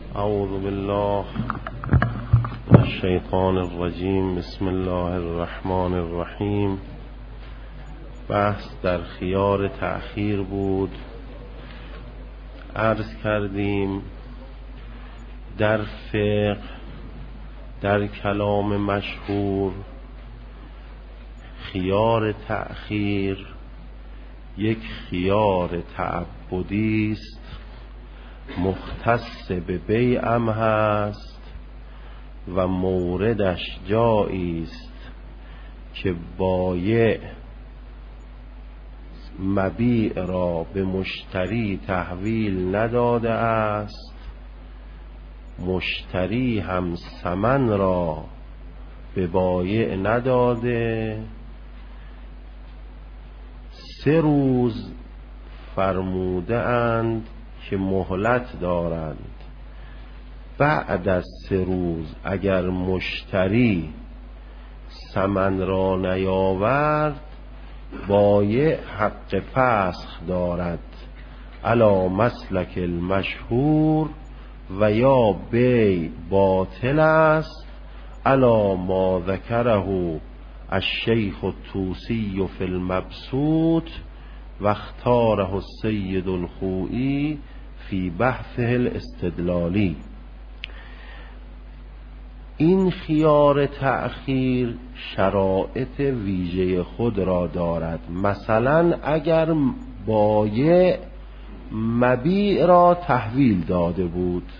اعوذ بالله من الشیطان الرجیم. بسم الله الرحمن الرحیم. بحث در خیار تأخیر بود. عرض کردیم در فقه، در کلام مشهور، خیار تأخیر یک خیار تعبدی است، مختص به بیعم هست و موردش جایی است که بایع مبیع را به مشتری تحویل نداده است، مشتری هم ثمن را به بایع نداده. 3 روز فرموده اند که مهلت دارند. بعد از 3 روز اگر مشتری ثمن را نیاورد، بایع حق فسخ دارد علی مسلک المشهور و یا بیع باطل است علی ما ذکره الشیخ الطوسی فی المبسوط و اختاره السید الخوئی فی بحثه الاستدلالی. این خیار تأخیر شرایط ویژه خود را دارد. مثلا اگر بایع مبیع را تحویل داده بود،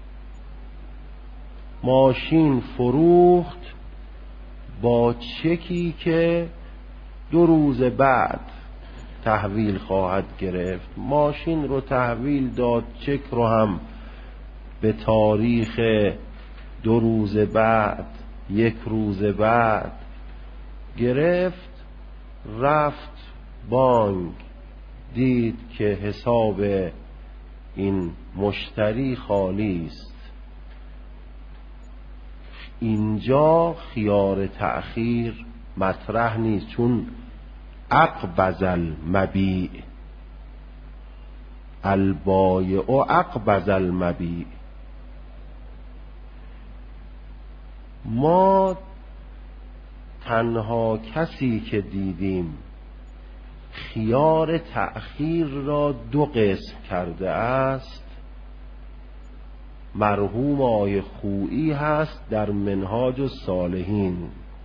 ماشین فروخت با چکی که 2 روز بعد تحویل خواهد گرفت، ماشین رو تحویل داد، چک رو هم به تاریخ 2 روز بعد، 1 روز بعد گرفت. رفت بانک، دید که حساب این مشتری خالی است. اینجا خیار تأخیر مطرح نیست، چون اقبض المبیع، البایع اقبض المبیع. ما تنها کسی که دیدیم خیار تأخیر را 2 قسم کرده است مرحوم آقای خوئی هست در منهاج الصالحین.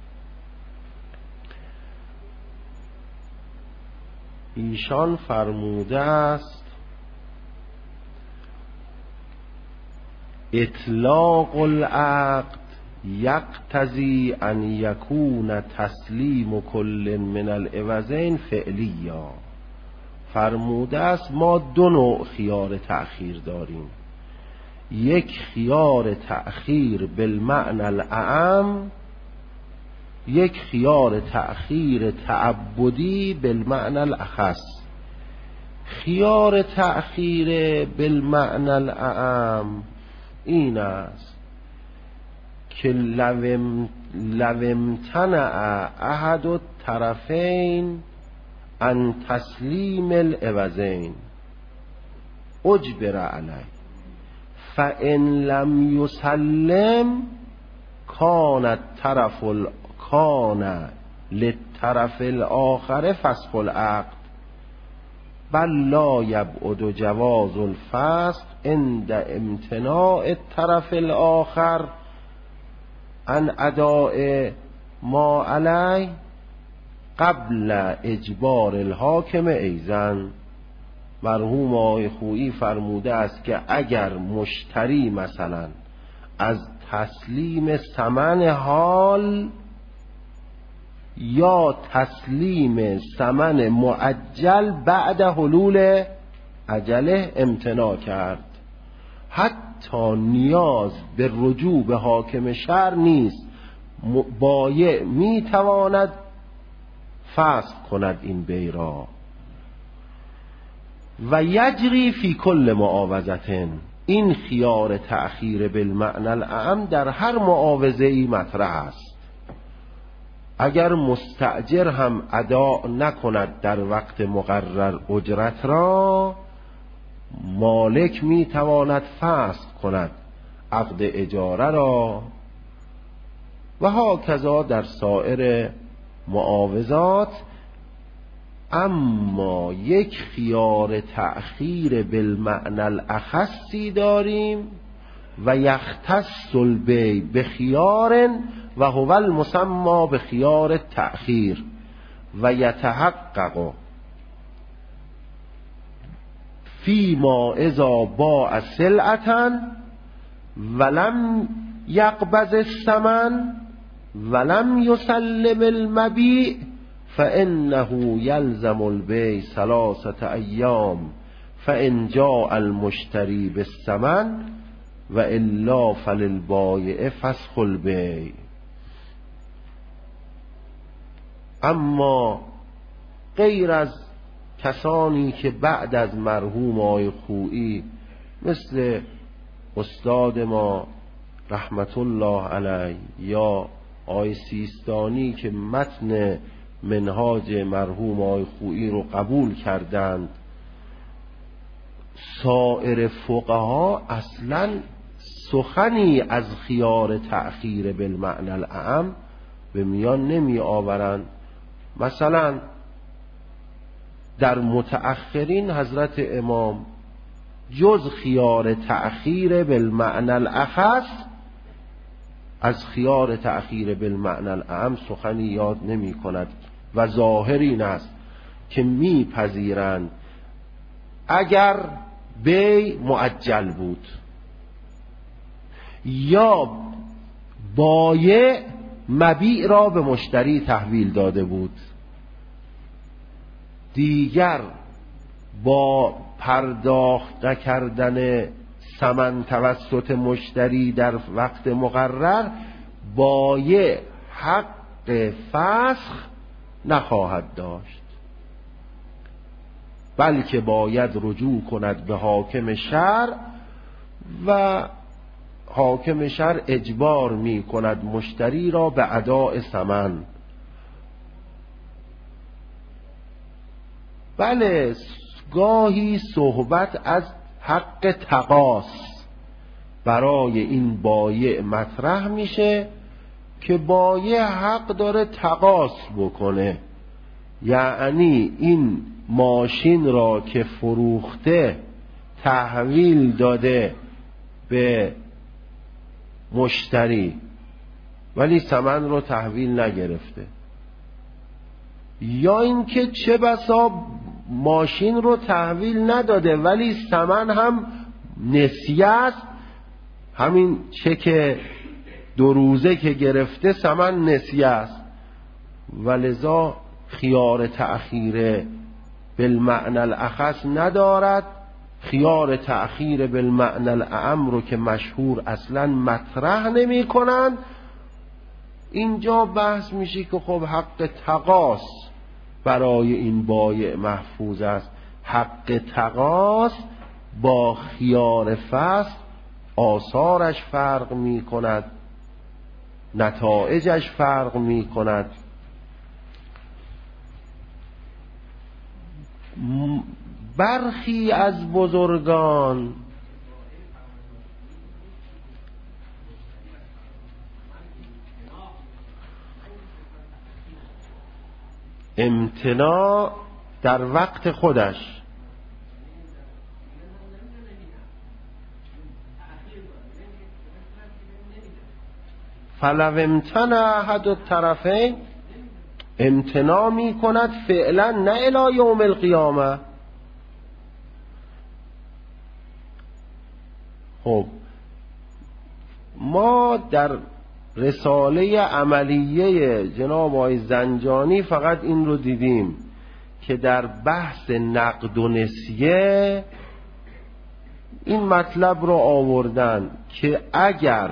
ایشان فرموده است اطلاق العقد یقتضی ان یکون تسلیم کل من العوضین فعلیا. فرموده است ما 2 نوع خیار تأخیر داریم، یک خیار تأخیر بالمعنى الاعم، یک خیار تأخیر تعبدی بالمعنى الاخص. خیار تأخیر بالمعنى الاعم این است که لو امتنع احد الطرفین عن تسلیم العوضین اجبر علیه، فإن لم يسلم كان للطرف الآخر فسخ العقد بل لا یبعد جواز الفسخ عند امتناع الطرف الآخر عن اداء ما علیه قبل اجبار الحاکم ایضا. مرحوم آقای خوئی فرموده است که اگر مشتری مثلا از تسلیم ثمن حال یا تسلیم ثمن مؤجل بعد حلول اجله امتناع کرد، حتی نیاز به رجوع به حاکم شرع نیست، بایع میتواند فسخ کند این بیع را. و یجری فی کل معاوضة، این خیار تأخیر بالمعنى الاعم در هر معاوضه‌ای مطرح است. اگر مستأجر هم ادا نکند در وقت مقرر اجرت را، مالک می تواند فسخ کند عقد اجاره را و هاکذا در سایر معاوضات. اما یک خیار تأخیر بالمعنى الاخصی داریم و یختص البیع بخیار و هو المسمى بخیار التأخیر و یتحقق فیما اذا باع سلعة ولم یقبض الثمن ولم یسلم المبیع فإنه يلزم البيع 3 أيام فإن جاء المشتري بالثمن وإلا فللبائع فسخ البيع. اما غیر از کسانی که بعد از مرحوم آقای خویی مثل استاد ما رحمت الله علیه یا آقای سیستانی که متن منهاج مرحوم آقای خویی رو قبول کردند، سایر فقها اصلا سخنی از خیار تأخیر بالمعنى الاعم به میان نمی آورند. مثلا در متأخرین حضرت امام جز خیار تأخیر بالمعنى الاخص از خیار تأخیر بالمعنى الاعم سخنی یاد نمی کند و ظاهر این است که میپذیرند اگر بیع معجل بود یا بایع مبیع را به مشتری تحویل داده بود، دیگر با پرداخت نکردن ثمن توسط مشتری در وقت مقرر بایع حق فسخ نخواهد داشت، بلکه باید رجوع کند به حاکم شرع و حاکم شرع اجبار می کند مشتری را به اداء ثمن. بله، گاهی صحبت از حق تقاص برای این بایع مطرح میشه که بایع حق داره تقاص بکنه، یعنی این ماشین را که فروخته تحویل داده به مشتری ولی ثمن رو تحویل نگرفته، یا اینکه چه بسا ماشین رو تحویل نداده ولی ثمن هم نسیه است، همین چک 2 روزه که گرفته ثمن نسیه است، ولذا خیار تأخیر بالمعنى الاخص ندارد. خیار تأخیر بالمعنى الاعم رو که مشهور اصلا مطرح نمی کنند. اینجا بحث میشه که خب حق تقاص برای این بایع محفوظ است. حق تقاص با خیار فسخ آثارش فرق می کند، نتایجش فرق می کند. برخی از بزرگان امتناع در وقت خودش فلو امتنع احد الطرفین، امتناع می کند فعلا نه الی یوم القیامه. خب ما در رساله عملیه جناب آقای زنجانی فقط این رو دیدیم که در بحث نقد و نسیه این مطلب رو آوردن که اگر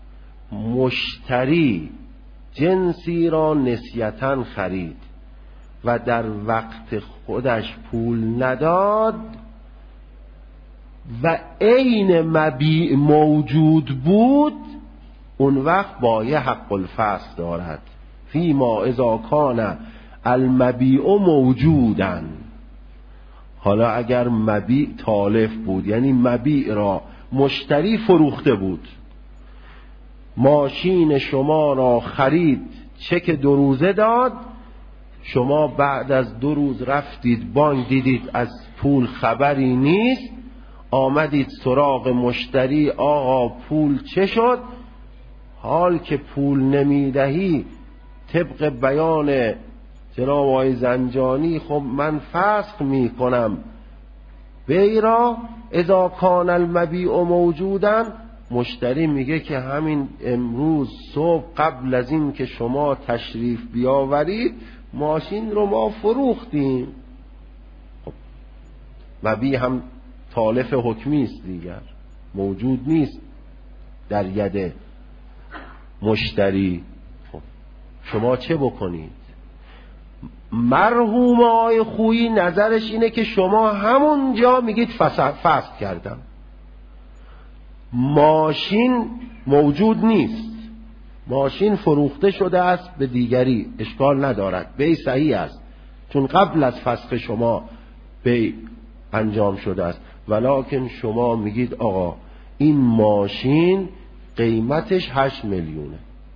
مشتری جنسی را نسیتاً خرید و در وقت خودش پول نداد و عین مبیع موجود بود، اون وقت بایع حق الفسخ دارد فیما اذا کان المبیع موجودن. حالا اگر مبیع تالف بود، یعنی مبیع را مشتری فروخته بود ماشین شما را خرید، چک 2 روزه داد، شما بعد از 2 روز رفتید بانک دیدید از پول خبری نیست، آمدید سراغ مشتری، آقا پول چه شد؟ حال که پول نمیدهی طبق بیان جناب آقای زنجانی خب من فسخ میکنم بیرا اذا کان المبیع موجودن. مشتری میگه که همین امروز صبح قبل از این که شما تشریف بیاورید ماشین رو ما فروختیم. خب مبیع هم تالف حکمی است دیگر، موجود نیست در ید مشتری. خب شما چه بکنید؟ مرحوم آقای خویی نظرش اینه که شما همونجا میگید فسخ کردم، ماشین موجود نیست، ماشین فروخته شده است به دیگری، اشکال ندارد، بیع صحیح است چون قبل از فسخ شما بیع انجام شده است، ولکن شما میگید آقا این ماشین قیمتش 8 میلیونه،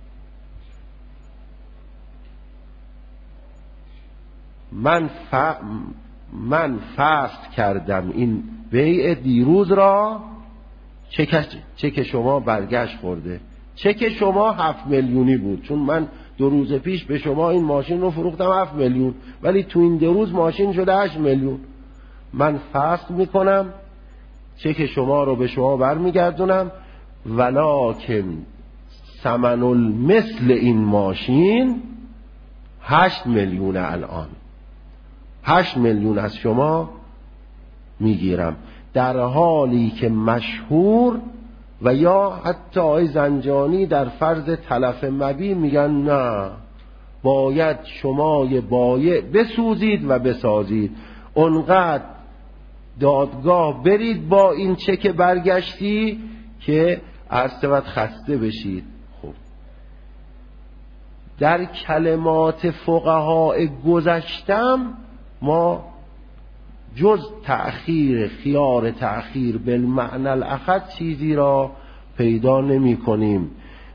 من فسخ کردم این بیع دیروز را، چک شما برگشت خورده، چک شما 7 میلیونی بود چون من 2 روز پیش به شما این ماشین رو فروختم 7 میلیون ولی تو این 2 روز ماشین شده 8 میلیون. من فسخ میکنم، چک شما رو به شما برمیگردونم، ولکن ثمن المثل این ماشین 8 میلیون، الان 8 میلیون از شما میگیرم، در حالی که مشهور و یا حتی آقای زنجانی در فرض تلف مبیع میگن نه، باید شمای بایع بسوزید و بسازید، اونقدر دادگاه برید با این چک برگشتی که عرض خسته بشید. خب در کلمات فقهای گذشتم ما جز تأخیر، خیار تأخیر بالمعنى الاخذ چیزی را پیدا نمی کنیم.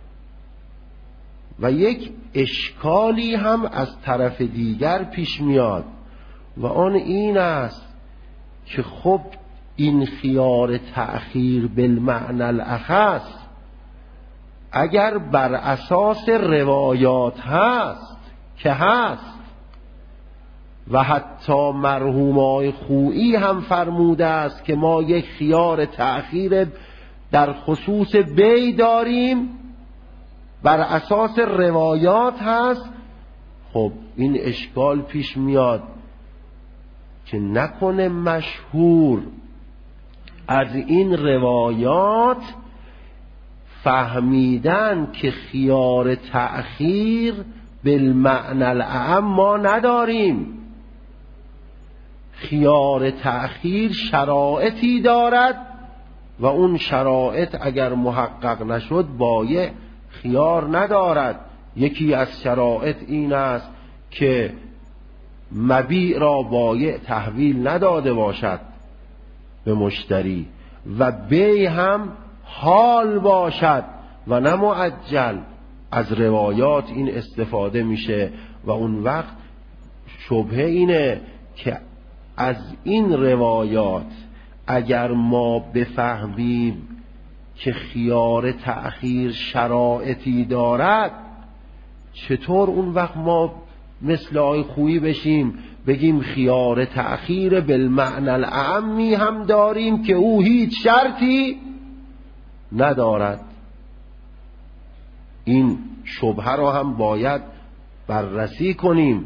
و یک اشکالی هم از طرف دیگر پیش میاد و آن این است که خب این خیار تأخیر بالمعنى الاخذ اگر بر اساس روایات هست که هست و حتی مرحوم آقای خویی هم فرموده است که ما یک خیار تأخیر در خصوص بیع داریم بر اساس روایات هست، خب این اشکال پیش میاد که نکنه مشهور از این روایات فهمیدن که خیار تأخیر بالمعنى الاعم ما نداریم، خیار تأخیر شرایطی دارد و اون شرایط اگر محقق نشد بایع خیار ندارد. یکی از شرایط این است که مبیع را بایع تحویل نداده باشد به مشتری و بیع هم حال باشد و نه مؤجل. از روایات این استفاده میشه و اون وقت شبهه اینه که از این روایات اگر ما بفهمیم که خیار تأخیر شرایطی دارد، چطور اون وقت ما مثل آقای خویی بشیم بگیم خیار تأخیر بالمعنى الاعمی هم داریم که او هیچ شرطی ندارد. این شبهه را هم باید بررسی کنیم.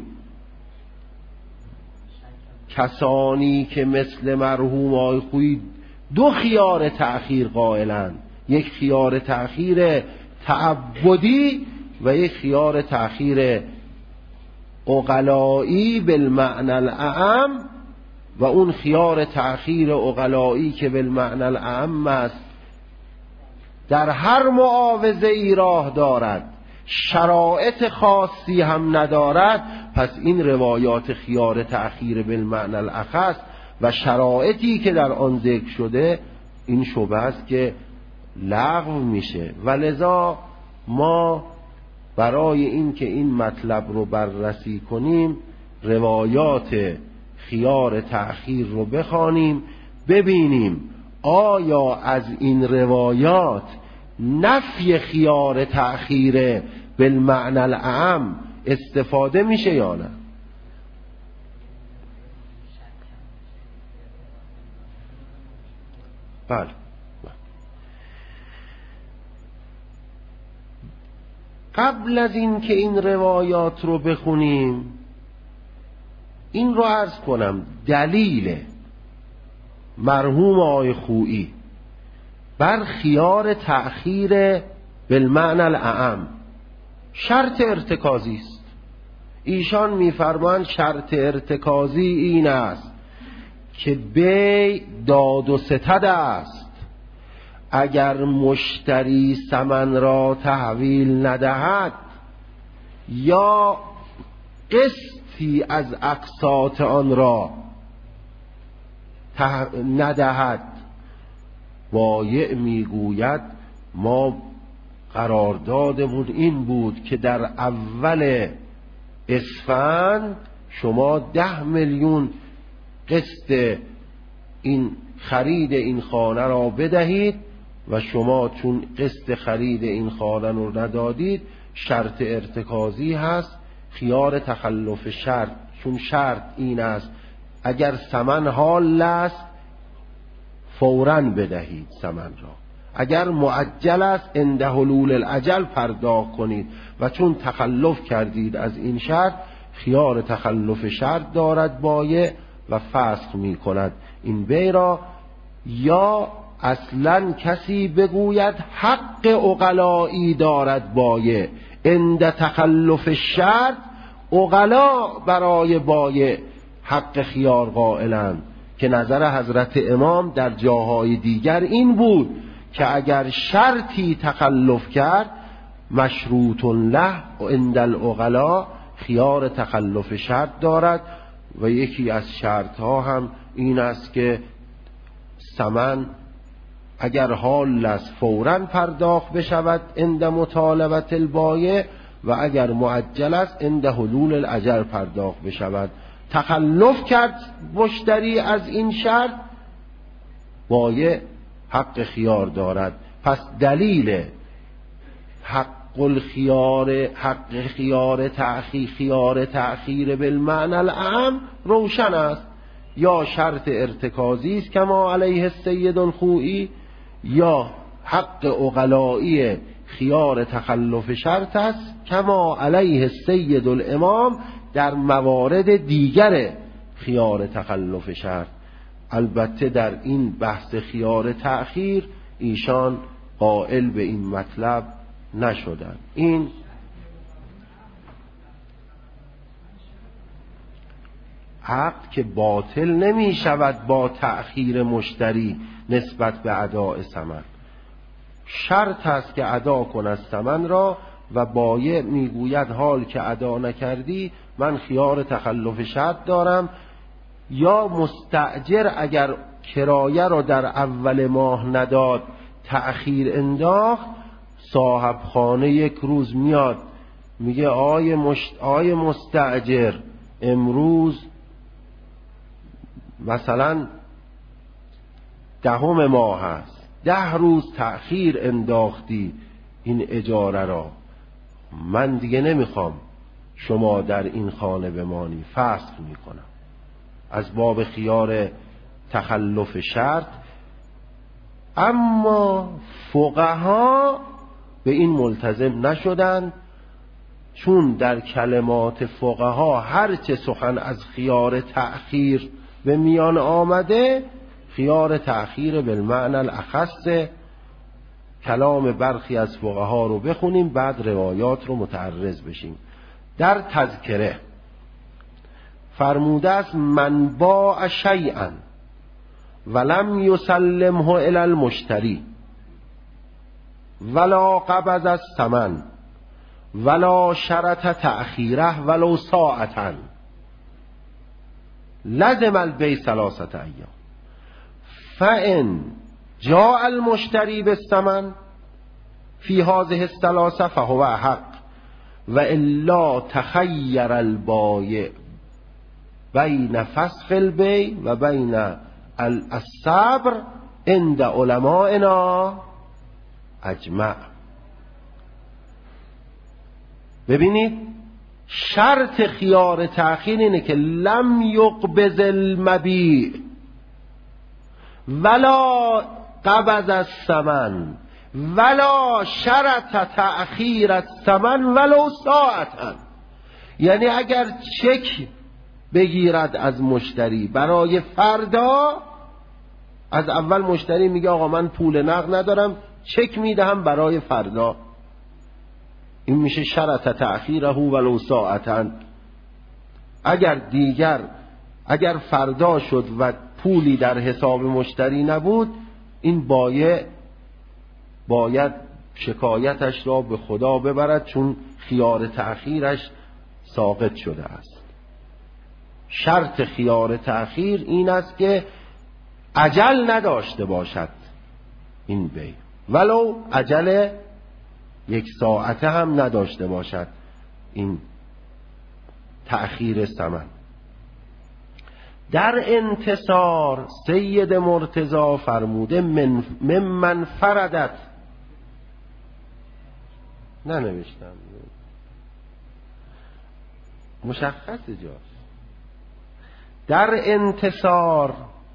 کسانی که مثل مرحوم آقای خویی 2 خیار تأخیر قائلند، یک خیار تأخیر تعبدی و یک خیار تأخیر عقلایی بالمعنى الاعم، و اون خیار تأخیر عقلایی که بالمعنى الاعم است در هر معاوضه ای راه دارد، شرایط خاصی هم ندارد، پس این روایات خیار تأخیر بالمعنى الاخص و شرایطی که در آن ذکر شده این شبهه است که لغو میشه. و لذا ما برای این که این مطلب رو بررسی کنیم روایات خیار تأخیر رو بخوانیم، ببینیم آیا از این روایات نفی خیار تأخیر بالمعنى الاعم استفاده میشه یا نه. بله. قبل از این که این روایات رو بخونیم این رو عرض کنم، دلیل مرحوم آقای خویی بر خیار تأخیر بالمعنى الاعم شرط ارتکازی است. ایشان میفرمایند شرط ارتکازی این است که بیع داد و ستد است. اگر مشتری ثمن را تحویل ندهد یا قسطی از اقساط آن را ندهد، بایع میگوید ما قراردادمون این بود که در اول اسفند شما 10 میلیون قسط این خرید این خانه را بدهید و شما چون قسط خرید این خانه رو ندادید شرط ارتکازی هست خیار تخلف شرط. چون شرط این است اگر ثمن حال است فوراً بدهید ثمن را، اگر معجل است عند حلول الاجل پرداخت کنید و چون تخلف کردید از این شرط خیار تخلف شرط دارد بایع و فسخ می کند این بیع را. یا اصلا کسی بگوید حق عقلائی دارد بایع عند تخلف شرط، عقلا برای بایع حق خیار قائلند که نظر حضرت امام در جاهای دیگر این بود که اگر شرطی تخلف کرد مشروط له عند العقلا خیار تخلف شرط دارد. و یکی از شرط ها هم این است که ثمن اگر حال است فوراً پرداخت بشود عند مطالبت البایع و اگر معجل است عند حلول الاجل پرداخت بشود. تخلف کرد مشتری از این شرط بایع حق خیار دارد. پس دلیل حق خیار تأخیر بالمعنى الاعم روشن است. یا شرط ارتکازی است کما علیه السید الخویی، یا حق عقلائی خیار تخلف شرط است کما علیه السید الامام در موارد دیگر خیار تخلف شرط. البته در این بحث خیار تأخیر ایشان قائل به این مطلب نشدند. این عقد که باطل نمی شود با تأخیر مشتری نسبت به اداء ثمن. شرط است که ادا کند ثمن را و بایع میگوید حال که ادا نکردی من خیار تخلف شرط دارم. یا مستأجر اگر کرایه را در اول ماه نداد تأخیر انداخت، صاحب خانه یک روز میاد میگه آی مستأجر امروز مثلا 10 ماه هست، 10 روز تأخیر انداختی این اجاره را، من دیگه نمیخوام شما در این خانه بمانی، فسخ میکنم. از باب خیار تخلف شرط. اما فقها به این ملتزم نشدند، چون در کلمات فقها هرچه سخن از خیار تأخیر به میان آمده خیار تأخیر بالمعنى الاخص. کلام برخی از فقها رو بخونیم بعد روایات رو متعرض بشیم. در تذکره فرموده است من باع شیئا ولم یسلمه الی المشتری ولا قبض الثمن ولا شرط تأخیره ولو ساعتا لزم البیع 3 ایام. فإن جاء المشتری بالثمن فی هذه الثلاثه فهو احق و الا تخیر البایع بین فسخ البیع و بین الصبر عند علمائنا اجمع. ببینید شرط خیار تأخیر اینه که لم یقبض المبیع ولا قبض الثمن ولا شرط تأخیر الثمن ولو ساعتا. یعنی اگر چک بگیرد از مشتری برای فردا، از اول مشتری میگه آقا من پول نقد ندارم، چک میدهم برای فردا، این میشه شرط تأخیره ولو ساعتا. اگر فردا شد و پولی در حساب مشتری نبود، این بایع باید شکایتش را به خدا ببرد، چون خیار تأخیرش ساقط شده است. شرط خیار تأخیر این است که اجل نداشته باشد این بیع، ولو اجل 1 ساعته هم نداشته باشد این تأخیر ثمن. در انتصار سید مرتضی فرموده من فردت، ننوشتم مشخص جاست، در انتصار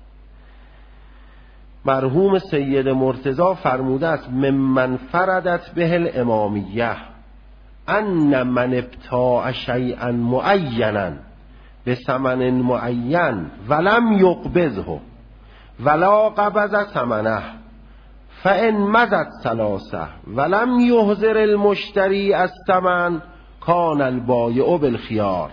مرحوم سید مرتضی فرموده است ممن فردت به الامامیه ان من ابتاع شیئا معینا به ثمن معین ولم یقبضه ولا قبض ثمنه فان مضت ثلاثه ولم یحضر المشتری الثمن کان البایع بالخیار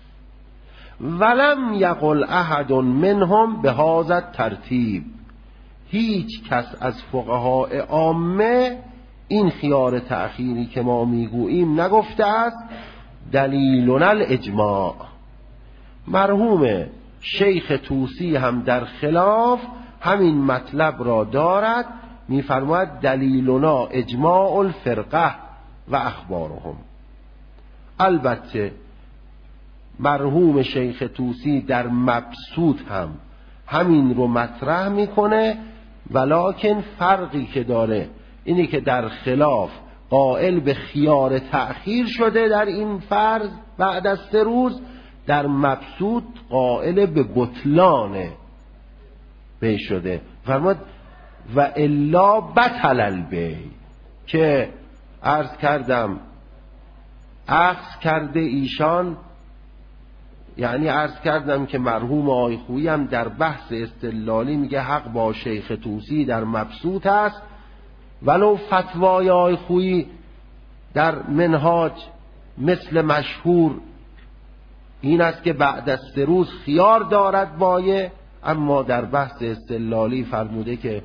ولم یقل احد منهم به هذا الترتیب. هیچ کس از فقهای عامه این خیار تأخیری که ما میگوییم نگفته است. دلیلنا الاجماع. مرحوم شیخ طوسی هم در خلاف همین مطلب را دارد، میفرماید دلیلنا اجماع الفرقه و اخبارهم. البته مرحوم شیخ طوسی در مبسوط هم همین رو مطرح میکنه، ولکن فرقی که داره اینی که در خلاف قائل به خیار تأخیر شده در این فرض بعد از 3 روز، در مبسوط قائل به بطلان بیع شده. فرمود و الا بطل البیع، که عرض کردم اخذ کرده ایشان، یعنی عرض کردم که مرحوم آقای خویی هم در بحث استدلالی میگه حق با شیخ طوسی در مبسوط است، ولو فتوای آقای خویی در منهاج مثل مشهور این است که بعد از 3 روز خیار دارد بایع، اما در بحث استدلالی فرموده که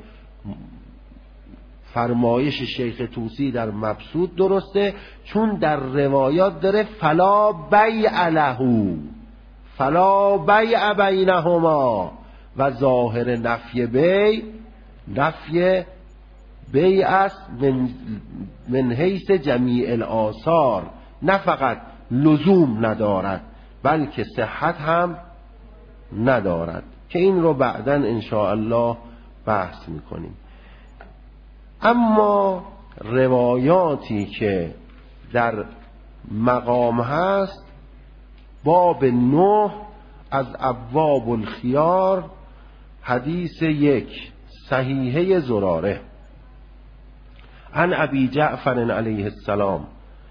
فرمایش شیخ طوسی در مبسوط درسته، چون در روایات داره فلا بیع له، فلا بیع بینهما، و ظاهر نفی بیع نفی بیع است من حیث جمیع الآثار، نه فقط لزوم ندارد بلکه صحت هم ندارد، که این رو بعداً انشاءالله بحث میکنیم. اما روایاتی که در مقام هست، باب 9 از ابواب الخیار، حدیث 1 صحیحه زراره عن ابی جعفر علیه السلام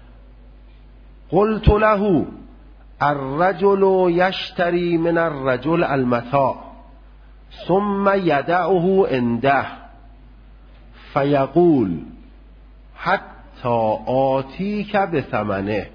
قلت له الرجل یشتری من الرجل المتاع ثم یدعه عنده فیقول حتی آتیک بثمنه،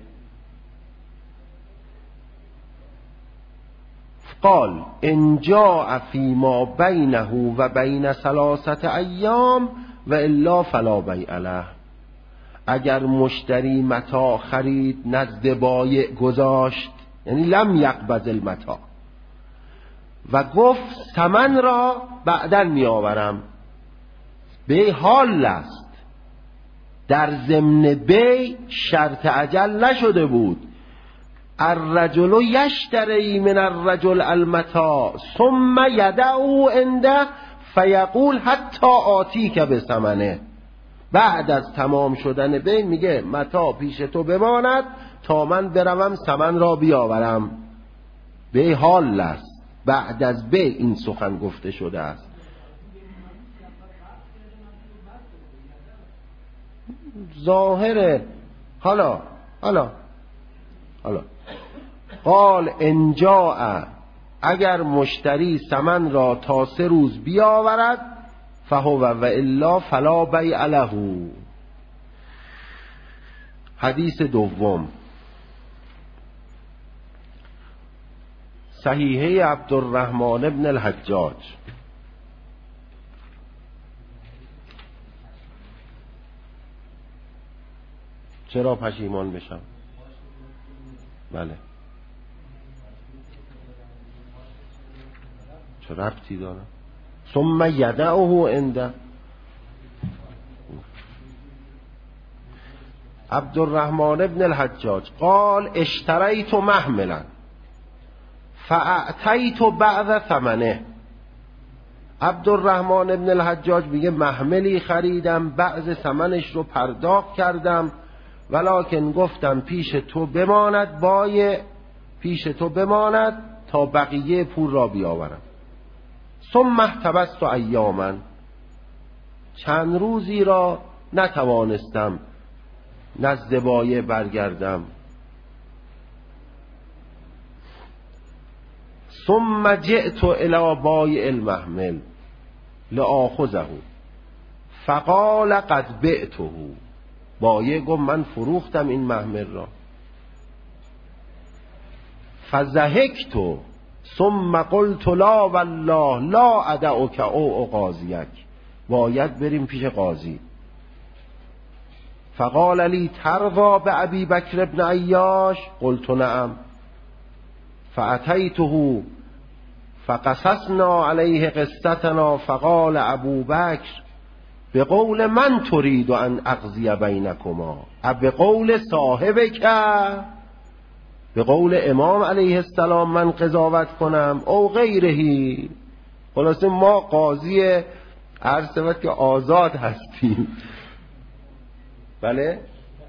قال ان جاء فيما بینه و بین 3 ایام و الا فلا بیع له. اگر مشتری متاع خرید نزد بایع گذاشت، یعنی لم یقبض المتاع، و گفت ثمن را بعداً می آورم، به حال است، در ضمن بی شرط اجل نشده بود. الرجل یشتری من الرجل المتاع ثم یدعو عنده فیقول حتی آتیک بثمنه. بعد از تمام شدن بی میگه متاع پیش تو بماند تا من بروم ثمن را بیاورم. بی حال است، بعد از بی این سخن گفته شده است. ظاهره. حالا قال انجاء، اگر مشتری ثمن را تا 3 روز بیاورد فهو و الا فلا بیع له. حدیث دوم، صحیحه عبدالرحمن ابن الحجاج. چرا پشیمان بشم؟ بله، چه ربطی داره؟ ثم یدعه عنده. عبدالرحمن ابن الحجاج قال اشتریت محملا فاعطیت بعض ثمنه. عبدالرحمن ابن الحجاج میگه محملی خریدم، بعض ثمنش رو پرداخت کردم، ولکن گفتم پیش تو بماند تا بقیه پول را بیاورم. ثم احتبست ایاما، چند روزی را نتوانستم نزد بایع برگردم. ثم جئت الى بایع المحمل لآخذه فقال قد بعته. بایع گفت من فروختم این محمل را. فضحکت ثم قلت لا والله لا ادعک او اقاضیک، باید بریم پیش قاضی. فقال لی ترضى بأبی بکر ابن عیاش؟ قلت نعم. فأتیته فقصصنا علیه قصتنا فقال ابو بکر بقول من تريد ان اقضی بینکما بقول صاحبک، به قول امام علیه السلام من قضاوت کنم او غیرهی. خلاصه ما قاضی عرض شود که آزاد هستیم. بله،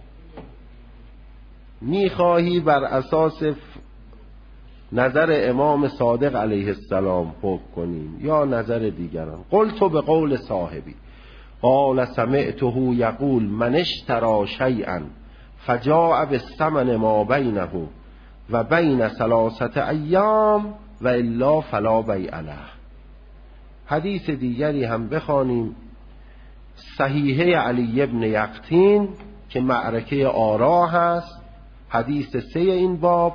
میخواهی بر اساس نظر امام صادق علیه السلام حکم کنیم یا نظر دیگران؟ قلت به قول صاحبی. قال سمعته یقول من اشترى شیئا فجاء بالثمن ما بینه و بین 3 ایام و الا فلا بیع له. حدیث دیگری هم بخوانیم، صحیحه علی ابن یقطین که معرکه آرا هست، حدیث 3 این باب.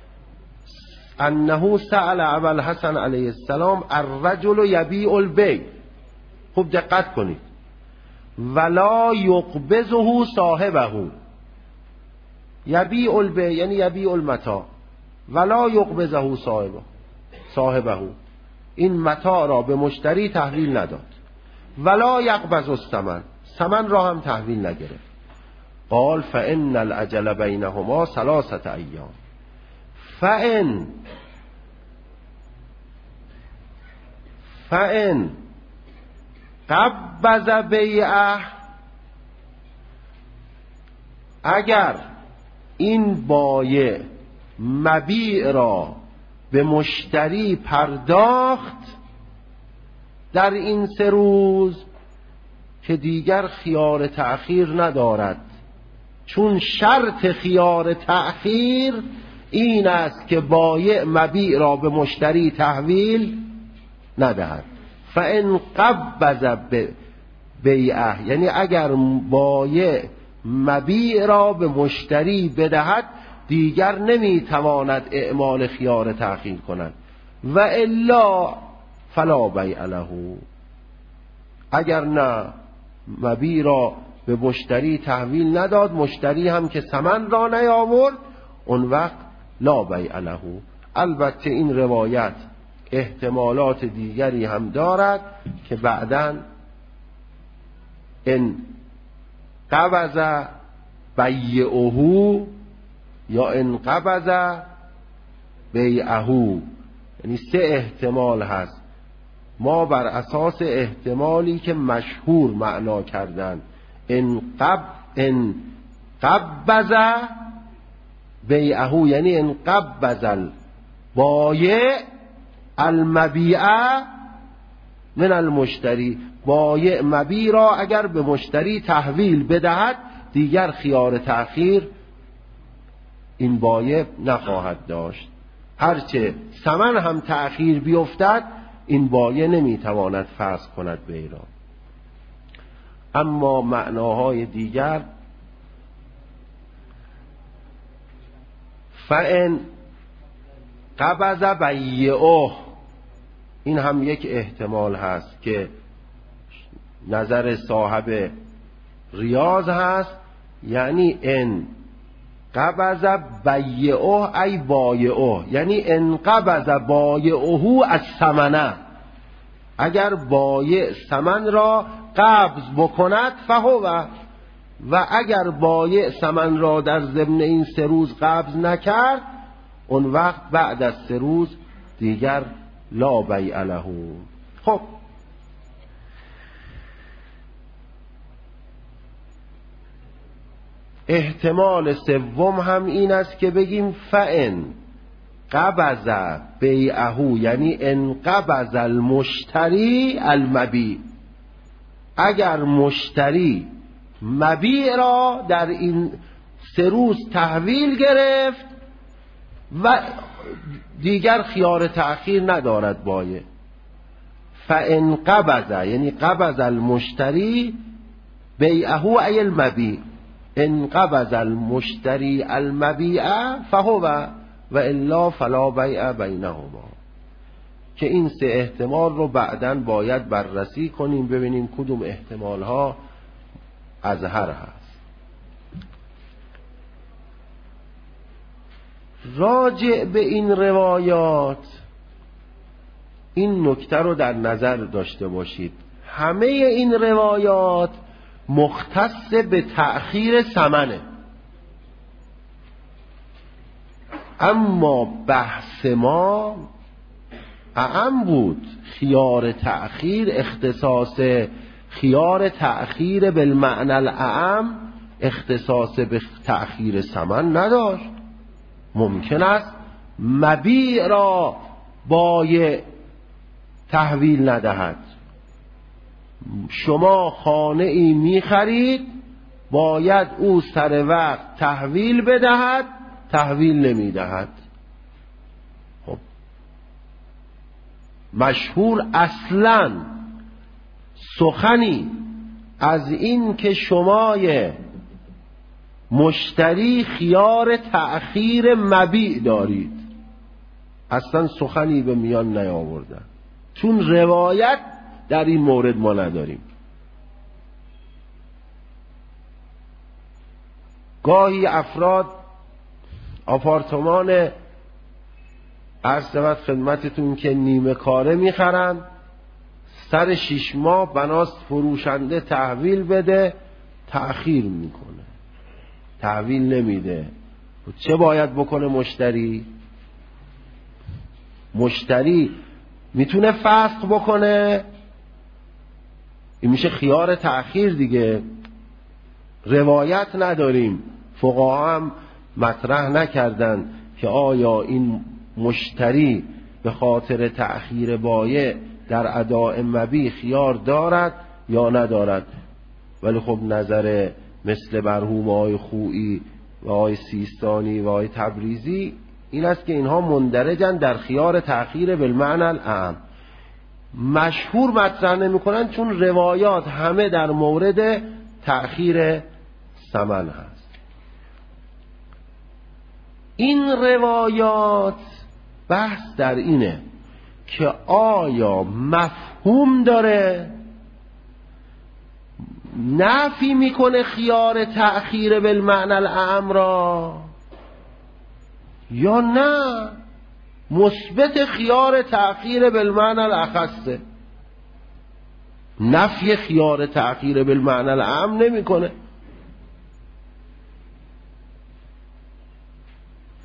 انه سأل ابا الحسن علیه السلام الرجل یبیع البیع. خوب دقت کنید. ولا یقبضه صاحبه. یبیع البیع یعنی یبیع المتاع، ولا یقبضه صاحبه، این متاع را به مشتری تحویل نداد. ولا یقبض الثمن، ثمن را هم تحویل نگرفت. قال فان الاجل بینهما 3 ایام فان قبض بیعه، اگر این بایع مبیع را به مشتری پرداخت در این 3 روز که دیگر خیار تأخیر ندارد، چون شرط خیار تأخیر این است که بایع مبیع را به مشتری تحویل ندهد. فان قبض بیعه، یعنی اگر بایع مبیع را به مشتری بدهد دیگر نمیتواند اعمال خیار تأخیر کند. و الا فلا بیع له، اگر نه مبیع را به مشتری تحویل نداد، مشتری هم که ثمن را نیاورد، اون وقت لا بیع له. البته این روایت احتمالات دیگری هم دارد که بعداً ان قبض بیعه یا ان قبض بیعه، یعنی 3 احتمال هست. ما بر اساس احتمالی که مشهور معنا کردن ان قبض بیعه، یعنی ان قبض البایع المبیع من المشتری، بایع مبیع را اگر به مشتری تحویل بدهد دیگر خیار تأخیر این بایع نخواهد داشت. هرچه ثمن هم تأخیر بیفتد این بایع نمیتواند فسخ کند بیع را. اما معناهای دیگر فإن قبض بیعه، این هم یک احتمال هست که نظر صاحب ریاض هست، یعنی ان قبض بیعه ای بایعه، یعنی ان قبض بایعه از ثمنه، اگر بایع ثمن را قبض بکند فهو، و اگر بایع ثمن را در ضمن این 3 روز قبض نکرد اون وقت بعد از 3 روز دیگر لا بیع له. خب احتمال سوم هم این است که بگیم فإن قبض بیعه، یعنی ان قبض المشتری المبیع، اگر مشتری مبیع را در این 3 روز تحویل گرفت و دیگر خیار تأخیر ندارد بایع. فإن قبض، یعنی قبض المشتری بیعه ای المبیع، ان قبض المشتری المبیع فهو و الا فلا بیع بینهما، که این 3 احتمال رو بعداً باید بررسی کنیم ببینیم کدوم احتمال ها اظهر هست. راجع به این روایات این نکته رو در نظر داشته باشید، همه این روایات مختص به تأخیر ثمنه، اما بحث ما اعم بود. خیار تأخیر، اختصاص خیار تأخیر بالمعنى الاعم اختصاص به تأخیر ثمن نداشت. ممکن است مبیع را بایع تحویل ندهد. شما خانه ای می خرید، باید او سر وقت تحویل بدهد، تحویل نمی دهد. خب مشهور اصلا سخنی از این که شمای مشتری خیار تأخیر مبیع دارید اصلا سخنی به میان نیاوردن، چون روایت در این مورد ما نداریم. گاهی افراد آپارتمان عرض شود خدمتتون که نیمه کاره میخرن، سر 6 ماه بناست فروشنده تحویل بده، تأخیر میکنه، تحویل نمیده. چه باید بکنه مشتری؟ مشتری میتونه فسخ بکنه، این میشه خیار تأخیر دیگه. روایت نداریم، فقها هم مطرح نکردن که آیا این مشتری به خاطر تأخیر بایع در اداء مبیع خیار دارد یا ندارد. ولی خب نظر مثل مرحوم آقای خویی و آقای سیستانی و آقای تبریزی این است که اینها مندرجن در خیار تأخیر بالمعنى الاعم. مشهور مطرح نمی‌کنن چون روایات همه در مورد تأخیر ثمن هست. این روایات بحث در اینه که آیا مفهوم داره نفی میکنه خیار تأخیر بالمعنى الاعم را، یا نه مثبت خیار تأخیر بالمعنى الاخصه. نفی خیار تأخیر بالمعنى الاعم نمیکنه،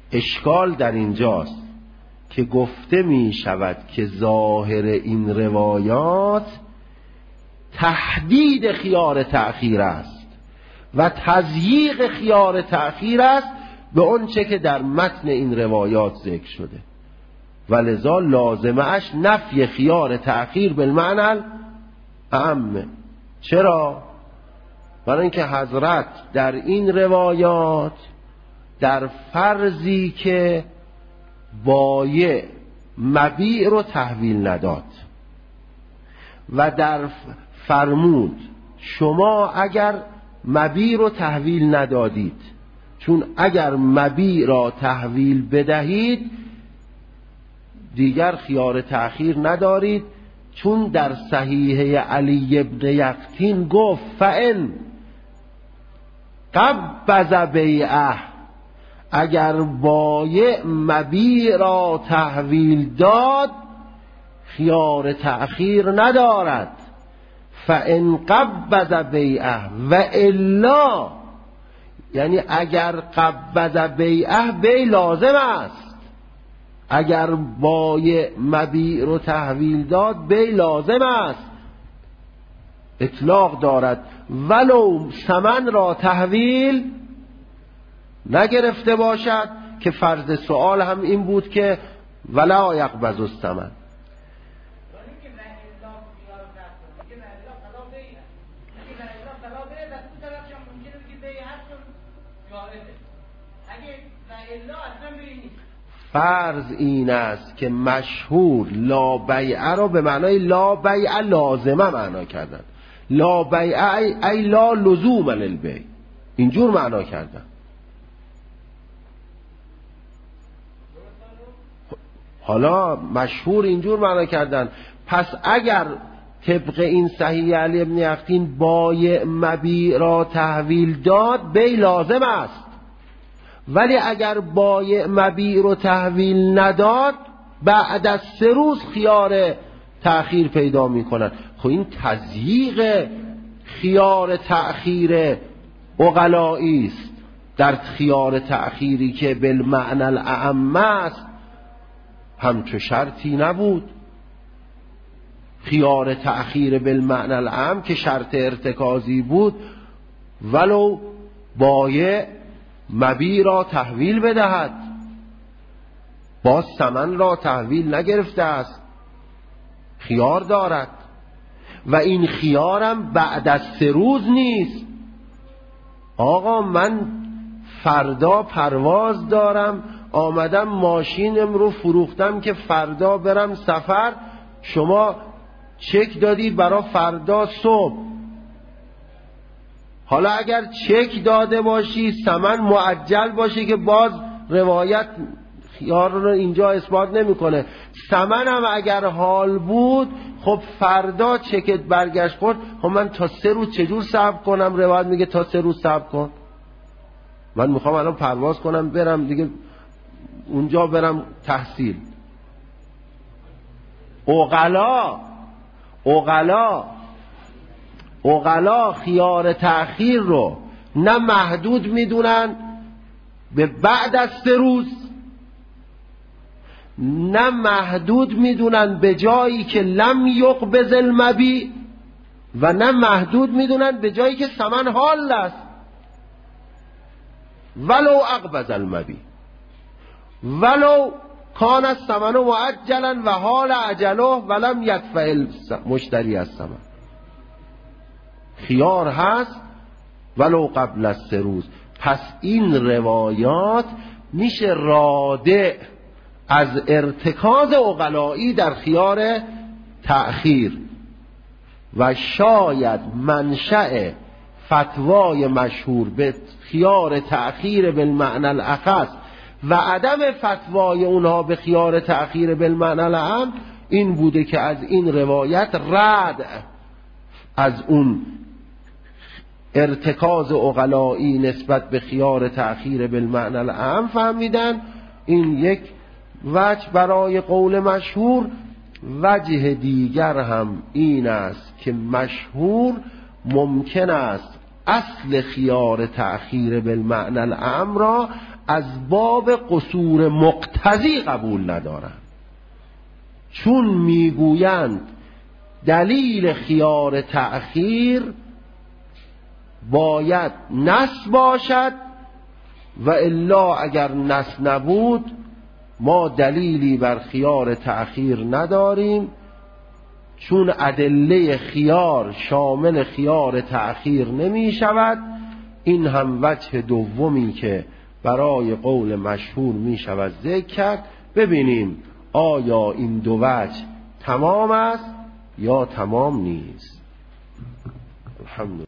اشکال در اینجاست که گفته می شود که ظاهر این روایات تحدید خیار تأخیر است و تضییق خیار تأخیر است به اون چه که در متن این روایات ذکر شده و لذا لازمه اش نفی خیار تأخیر بالمعنى اعم. چرا؟ برای اینکه حضرت در این روایات در فرضی که بایع مبیع رو تحویل نداد و در فرمود شما اگر مبیع رو تحویل ندادید، چون اگر مبیع را تحویل بدهید دیگر خیار تأخیر ندارید، چون در صحیح علی ابن یقطین گفت فإن قبض بیعه، اگر بایع مبیع را تحویل داد خیار تأخیر ندارد. فإن قبض بیعه و الا، یعنی اگر قبض بیعه بی لازم است، اگر بایع مبیع رو تحویل داد بی لازم است، اطلاق دارد ولو ثمن را تحویل نگرفته باشد، که فرض سوال هم این بود که ولا یقبض الثمن. فرض این است که مشهور لا بیع را به معنای لا بیع لازمه معنا کردن، لا بیع ای لا لزوم للبیع، اینجور معنا کردن. حالا مشهور اینجور معنا کردن، پس اگر طبق این صحیح علی ابن یقطین بایع مبیع را تحویل داد بی لازم است، ولی اگر بایع مبیع رو تحویل نداد بعد از 3 روز خیار تأخیر پیدا میکنن. خب این تضییق خیار تأخیر عقلائی است. در خیار تأخیری که بالمعنى الاعم است همچو شرطی نبود. خیار تأخیر بالمعنى الاعم که شرط ارتکازی بود ولو بایع مبیع را تحویل بدهد، باز ثمن را تحویل نگرفته است، خیار دارد و این خیارم بعد از 3 روز نیست. آقا من فردا پرواز دارم، آمدم ماشینم رو فروختم که فردا برم سفر، شما چک دادی برای فردا صبح. حالا اگر چک داده باشی ثمن معجل باشه که باز روایت خیار رو اینجا اثبات نمیکنه. ثمن هم اگر حال بود خب فردا چکت برگشت خورد، خب من تا 3 روز چجور صبر کنم؟ روایت میگه تا 3 روز صبر کن. من میخوام الان پرواز کنم برم دیگه اونجا برم تحصیل. عقلا خیار تأخیر رو نه محدود میدونن به بعد از 3 روز، نه محدود میدونن به جایی که لم یقبض المبیع، و نه محدود میدونن به جایی که ثمن حال است. ولو اقبض المبیع ولو کان الثمن معجلا و حال عجله ولم یدفع مشتری الثمن. خیار هست ولو قبل از 3 روز. پس این روایات میشه رادع از ارتکاز عقلائی در خیار تأخیر و شاید منشأ فتوای مشهور به خیار تأخیر بالمعنى الاخص و عدم فتوای اونها به خیار تأخیر بالمعنى الاعم این بوده که از این روایت رد از اون ارتکاز عقلائی نسبت به خیار تأخیر بالمعنى الاعم فهمیدن. این یک وجه برای قول مشهور. وجه دیگر هم این است که مشهور ممکن است اصل خیار تأخیر بالمعنى الاعم را از باب قصور مقتضی قبول ندارند، چون میگویند دلیل خیار تأخیر باید نص باشد و الا اگر نص نبود ما دلیلی بر خیار تأخیر نداریم، چون ادله خیار شامل خیار تأخیر نمی شود. این هم وجه دومی که برای قول مشهور می شود ذکر کرد. ببینیم آیا این دو وجه تمام است یا تمام نیست. الحمدلله.